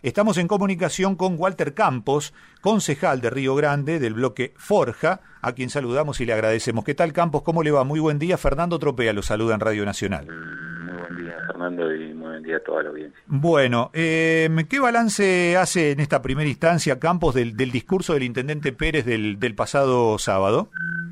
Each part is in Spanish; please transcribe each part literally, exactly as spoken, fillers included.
Estamos en comunicación con Walter Campos, concejal de Río Grande del bloque Forja, a quien saludamos y le agradecemos. ¿Qué tal, Campos? ¿Cómo le va? Muy buen día. Fernando Tropea lo saluda en Radio Nacional. Muy buen día, Fernando, y muy buen día a toda la audiencia. Bueno, eh, ¿qué balance hace en esta primera instancia, Campos, del, del discurso del intendente Pérez del, del pasado sábado?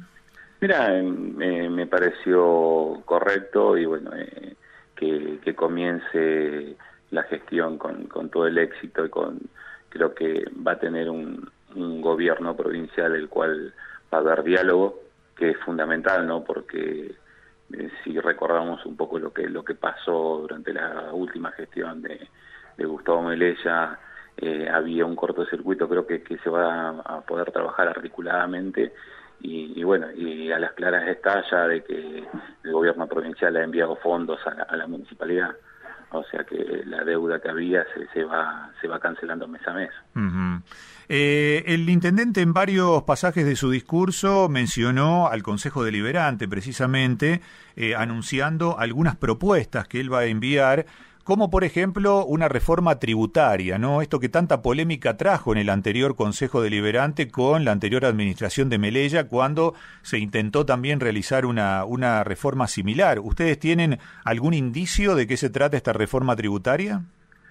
Mira, eh, me pareció correcto y bueno, eh, que, que comience la gestión con, con todo el éxito y con creo que va a tener un, un gobierno provincial el cual va a haber diálogo, que es fundamental, ¿no? Porque eh, si recordamos un poco lo que lo que pasó durante la última gestión de, de Gustavo Melella, eh, había un cortocircuito, creo que, que se va a, a poder trabajar articuladamente. Y, y bueno, y a las claras está ya de que el gobierno provincial ha enviado fondos a la, a la municipalidad, o sea que la deuda que había se, se va se va cancelando mes a mes. Uh-huh. Eh, el intendente en varios pasajes de su discurso mencionó al Consejo Deliberante precisamente, eh, anunciando algunas propuestas que él va a enviar, como por ejemplo una reforma tributaria, ¿no? Esto que tanta polémica trajo en el anterior Consejo Deliberante con la anterior administración de Melella, cuando se intentó también realizar una, una reforma similar. ¿Ustedes tienen algún indicio de qué se trata esta reforma tributaria?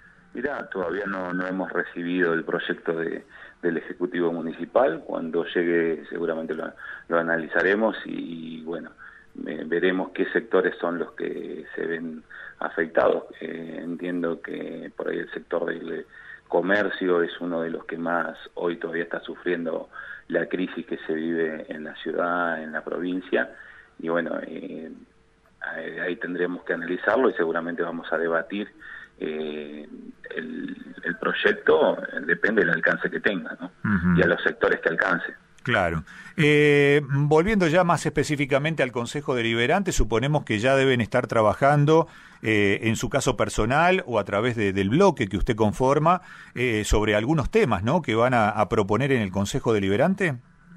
Mirá, todavía no, no hemos recibido el proyecto de, del Ejecutivo Municipal. Cuando llegue seguramente lo, lo analizaremos y, y bueno, eh, veremos qué sectores son los que se ven afectados. Eh, entiendo que por ahí el sector del comercio es uno de los que más hoy todavía está sufriendo la crisis que se vive en la ciudad, en la provincia, y bueno, eh, ahí tendremos que analizarlo y seguramente vamos a debatir. Eh, el, el proyecto depende del alcance que tenga, ¿no? Uh-huh. Y a los sectores que alcance. Claro. Eh, volviendo ya más específicamente al Consejo Deliberante, suponemos que ya deben estar trabajando eh, en su caso personal o a través de, del bloque que usted conforma eh, sobre algunos temas, ¿no?, que van a, a proponer en el Consejo Deliberante.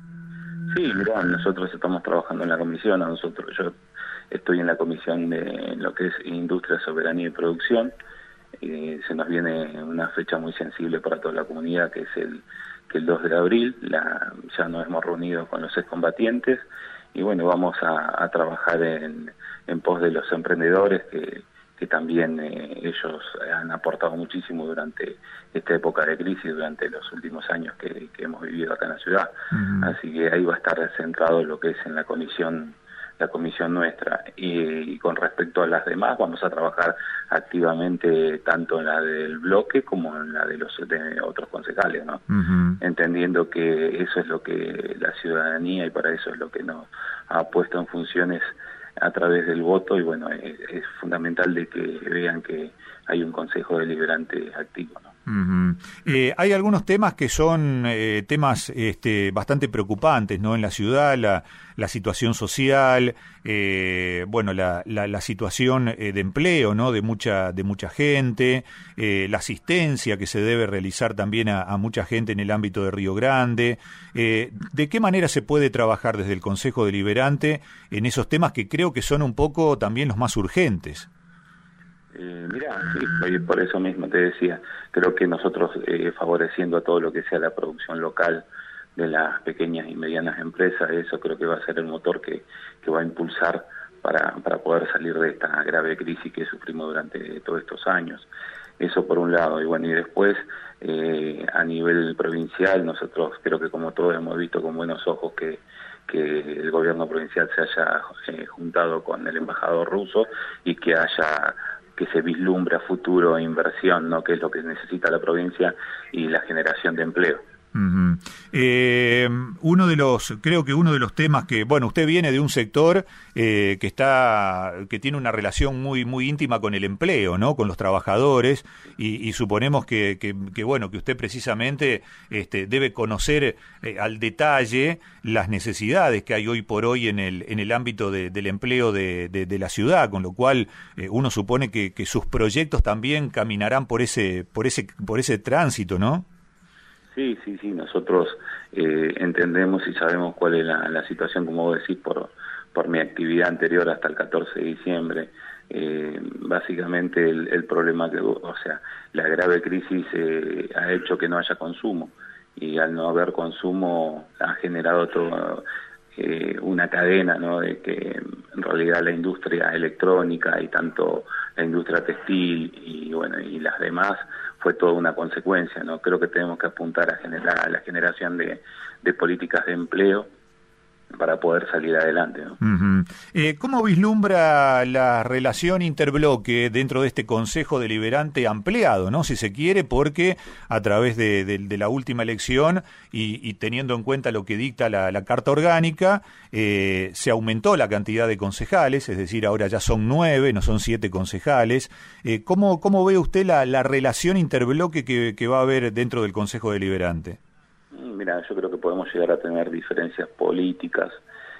Sí, mirá, nosotros estamos trabajando en la comisión, nosotros yo estoy en la comisión de lo que es Industria, Soberanía y Producción. Eh, se nos viene una fecha muy sensible para toda la comunidad, que es el que el dos de abril, la, ya nos hemos reunido con los excombatientes y bueno, vamos a, a trabajar en, en pos de los emprendedores que, que también eh, ellos han aportado muchísimo durante esta época de crisis, durante los últimos años que, que hemos vivido acá en la ciudad. Uh-huh. Así que ahí va a estar centrado lo que es en la comisión la comisión nuestra, y, y con respecto a las demás vamos a trabajar activamente tanto en la del bloque como en la de los de otros concejales, ¿no? Uh-huh. Entendiendo que eso es lo que la ciudadanía y para eso es lo que nos ha puesto en funciones a través del voto y bueno, es, es fundamental de que vean que hay un Consejo Deliberante activo, ¿no? Uh-huh. Eh, hay algunos temas que son eh, temas este, bastante preocupantes, ¿no?, en la ciudad, la, la situación social, eh, bueno, la, la, la situación eh, de empleo, ¿no?, de mucha de mucha gente, eh, la asistencia que se debe realizar también a, a mucha gente en el ámbito de Río Grande. Eh, ¿de qué manera se puede trabajar desde el Consejo Deliberante en esos temas que creo que son un poco también los más urgentes? Eh, mirá, sí, por eso mismo te decía, creo que nosotros eh, favoreciendo a todo lo que sea la producción local de las pequeñas y medianas empresas, eso creo que va a ser el motor que, que va a impulsar para, para poder salir de esta grave crisis que sufrimos durante todos estos años. Eso por un lado, y bueno, y después eh, a nivel provincial, nosotros creo que como todos hemos visto con buenos ojos que que el gobierno provincial se haya eh, juntado con el embajador ruso y que haya que se vislumbra futuro inversión, ¿no?, que es lo que necesita la provincia y la generación de empleo. Uh-huh. Eh, uno de los, creo que uno de los temas que, bueno, usted viene de un sector eh, que está, que tiene una relación muy, muy íntima con el empleo, ¿no?, con los trabajadores, y, y suponemos que, que, que, bueno, que usted precisamente este, debe conocer eh, al detalle las necesidades que hay hoy por hoy en el, en el ámbito de, del empleo de, de, de la ciudad, con lo cual eh, uno supone que, que sus proyectos también caminarán por ese, por ese, por ese tránsito, ¿no? Sí, sí, sí, nosotros eh, entendemos y sabemos cuál es la, la situación, como vos decís, por, por mi actividad anterior hasta el catorce de diciembre, Eh, básicamente el, el problema que, o sea, la grave crisis eh, ha hecho que no haya consumo, y al no haber consumo ha generado todo eh, una cadena, ¿no? De que en realidad la industria electrónica y tanto la industria textil y bueno y las demás fue toda una consecuencia, ¿no? Creo que tenemos que apuntar a generar a la generación de, de políticas de empleo para poder salir adelante, ¿no? Uh-huh. Eh, ¿Cómo vislumbra la relación interbloque dentro de este Consejo Deliberante ampliado, ¿no? Si se quiere, porque a través de, de, de la última elección y, y teniendo en cuenta lo que dicta la, la Carta Orgánica, eh, se aumentó la cantidad de concejales, es decir, ahora ya son nueve, no son siete concejales. Eh, ¿cómo, ¿Cómo ve usted la, la relación interbloque que, que va a haber dentro del Consejo Deliberante? Mira, yo creo que podemos llegar a tener diferencias políticas,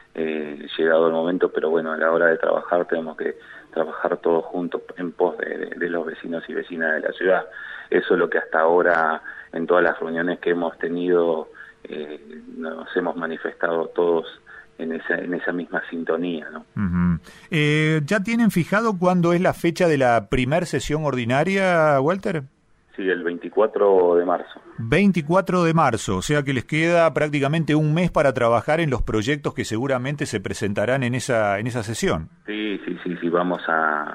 eh, llegado el momento, pero bueno, a la hora de trabajar tenemos que trabajar todos juntos en pos de, de, de los vecinos y vecinas de la ciudad. Eso es lo que hasta ahora, en todas las reuniones que hemos tenido, eh, nos hemos manifestado todos en esa, en esa misma sintonía, ¿no? Uh-huh. eh, ¿Ya tienen fijado cuándo es la fecha de la primer sesión ordinaria, Walter? Sí, el veinticuatro de marzo. veinticuatro de marzo, o sea que les queda prácticamente un mes para trabajar en los proyectos que seguramente se presentarán en esa en esa sesión. Sí, sí, sí, sí, vamos a,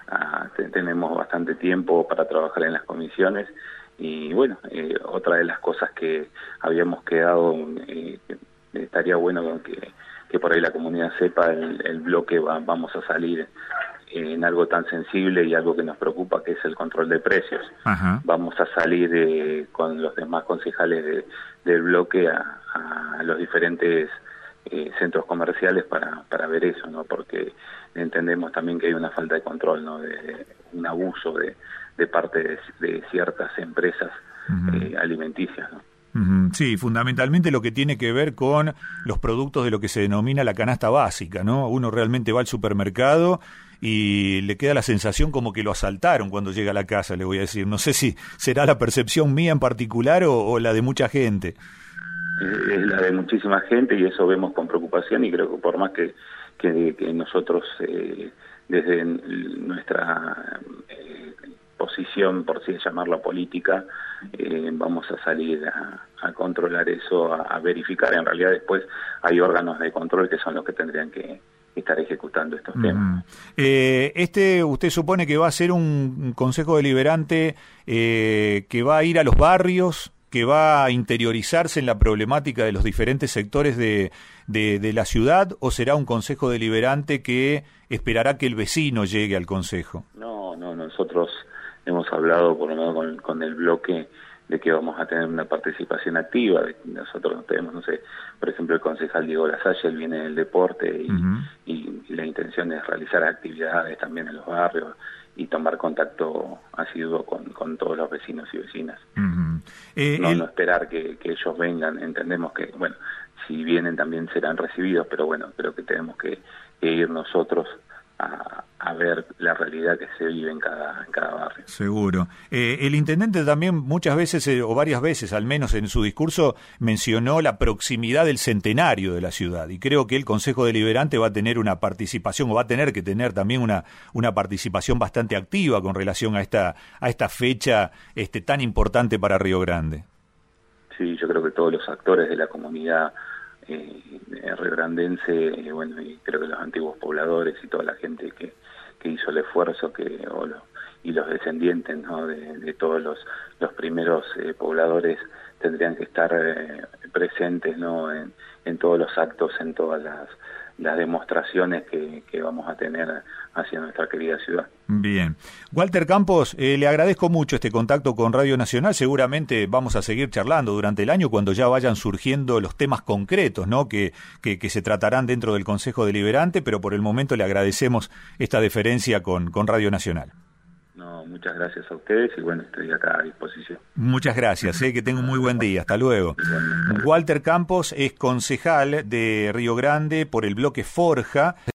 a tenemos bastante tiempo para trabajar en las comisiones y bueno, eh, otra de las cosas que habíamos quedado, eh, que estaría bueno que, que por ahí la comunidad sepa, el, el bloque va, vamos a salir en algo tan sensible y algo que nos preocupa, que es el control de precios. Ajá. Vamos a salir eh, con los demás concejales de, del bloque a, a los diferentes eh, centros comerciales para, para ver eso, ¿no? Porque entendemos también que hay una falta de control, ¿no? De, de un abuso de, de parte de, de ciertas empresas uh-huh. eh, alimenticias, ¿no? Sí, fundamentalmente lo que tiene que ver con los productos de lo que se denomina la canasta básica, ¿no? Uno realmente va al supermercado y le queda la sensación como que lo asaltaron cuando llega a la casa, le voy a decir. No sé si será la percepción mía en particular o, o la de mucha gente. Es la de muchísima gente y eso vemos con preocupación, y creo que por más que, que, que nosotros eh, desde nuestra eh, posición, por si llamarla política, eh, vamos a salir a, a controlar eso, a, a verificar. En realidad después hay órganos de control que son los que tendrían que estar ejecutando estos temas. Mm. Eh, este, ¿usted supone que va a ser un consejo deliberante eh, que va a ir a los barrios, que va a interiorizarse en la problemática de los diferentes sectores de, de, de la ciudad, o será un consejo deliberante que esperará que el vecino llegue al consejo? No, no, nosotros hemos hablado por lo menos con, con el bloque de que vamos a tener una participación activa. Nosotros tenemos, no sé, por ejemplo, el concejal Diego Lasalle, él viene del deporte y, uh-huh. y, y la intención es realizar actividades también en los barrios y tomar contacto asiduo con, con todos los vecinos y vecinas. Uh-huh. eh, no, el... no esperar que, que ellos vengan. Entendemos que, bueno, si vienen también serán recibidos, pero bueno, creo que tenemos que, que ir nosotros A, a ver la realidad que se vive en cada, en cada barrio. Seguro. Eh, el intendente también muchas veces, eh, o varias veces al menos en su discurso, mencionó la proximidad del centenario de la ciudad, y creo que el Consejo Deliberante va a tener una participación, o va a tener que tener también una, una participación bastante activa con relación a esta, a esta fecha este, tan importante para Río Grande. Sí, yo creo que todos los actores de la comunidad Eh, riograndense, eh, bueno, y creo que los antiguos pobladores y toda la gente que, que hizo el esfuerzo, que o lo, y los descendientes, ¿no? de, de todos los, los primeros eh, pobladores tendrían que estar eh, presentes, ¿no? en, en todos los actos, en todas las, las demostraciones que, que vamos a tener hacia nuestra querida ciudad. Bien. Walter Campos, eh, le agradezco mucho este contacto con Radio Nacional. Seguramente vamos a seguir charlando durante el año cuando ya vayan surgiendo los temas concretos, ¿no? que, que, que se tratarán dentro del Consejo Deliberante, pero por el momento le agradecemos esta deferencia con, con Radio Nacional. No, muchas gracias a ustedes y bueno, estoy acá a disposición. Muchas gracias, eh, que tenga un muy buen día. Hasta luego. Walter Campos es concejal de Río Grande por el bloque Forja.